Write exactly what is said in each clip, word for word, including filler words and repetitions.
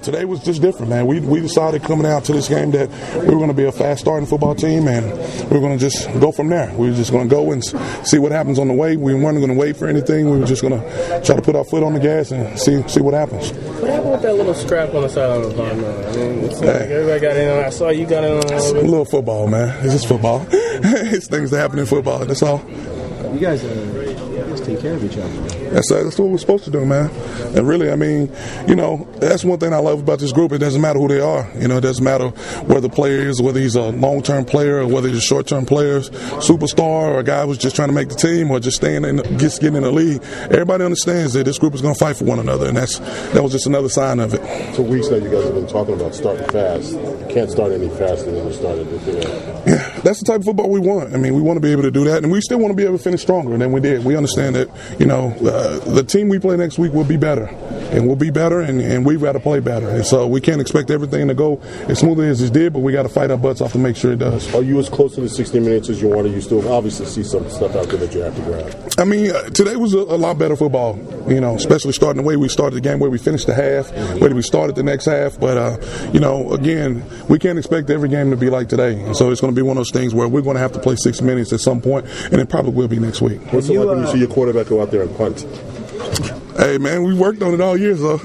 today was just different, man. We we decided coming out to this game that we were going to be a fast starting football team, and we were going to just go from there. We were just going to go and see what happens on the way. We weren't going to wait for anything. We were just going to try to put our foot on the gas and see see what happens. What happened with that little scrap on the sideline of the bottom? I mean, it's like everybody got in on it. I saw you got in on it. It's a little football, man. It's just football. It's things that happen in football. That's all. You guys, uh, you guys take care of each other. That's, uh, that's what we're supposed to do, man. And really, I mean, you know, that's one thing I love about this group. It doesn't matter who they are. You know, it doesn't matter whether the player is, whether he's a long-term player or whether he's a short-term player, superstar, or a guy who's just trying to make the team or just staying in, just getting in the league. Everybody understands that this group is going to fight for one another, and that's that was just another sign of it. For weeks now, you guys have been talking about starting fast. You can't start any faster than you started this year. Yeah, that's the type of football we want. I mean, we want to be able to do that, and we still want to be able to finish stronger than we did. We understand that, you know, uh, the team we play next week will be better, and we'll be better, and, and we've got to play better. And so we can't expect everything to go as smoothly as it did, but we got to fight our butts off to make sure it does. Are you as close to the sixty minutes as you wanted? You still obviously see some stuff out there that you have to grab. I mean, uh, today was a, a lot better football, you know, especially starting the way we started the game, where we finished the half, where we started the next half. But, uh, you know, again, we can't expect every game to be like today. And so it's going to be one of those things where we're going to have to play sixty minutes at some point, and it probably will be next week. What's it like when you see your quarterback go out there and punt? Hey, man, we worked on it all year, so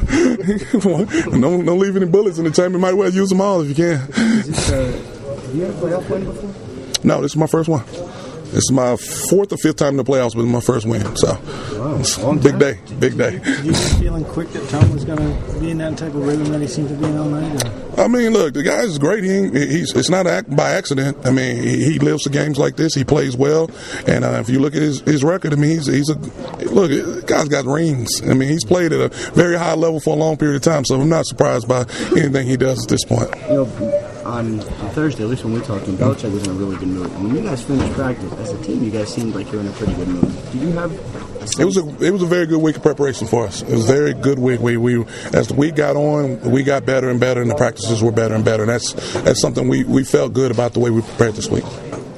don't, don't leave any bullets in the chamber. Might well use them all if you can. Is this, uh, have you ever played playoff win before? No, this is my first one. This is my fourth or fifth time in the playoffs, but it's my first win. So, wow, big day, big day. Did you get feeling quick that Tom was going to be in that type of rhythm that he seemed to be in all night? Or? I mean, look, the guy is great. He ain't, he's it's not by accident. I mean, he, he lives for games like this. He plays well, and uh, if you look at his, his record, I mean, he's, he's a look. The guy's got rings. I mean, he's played at a very high level for a long period of time. So I'm not surprised by anything he does at this point. You know, on Thursday, at least when we were talking, Belichick was in a really good mood. When you guys finished practice as a team, you guys seemed like you were in a pretty good mood. Did you have a sense? It was a it was a very good week of preparation for us. It was a very good week. We we as the week got on, we got better and better, and the practices were better and better. And that's that's something we, we felt good about the way we prepared this week.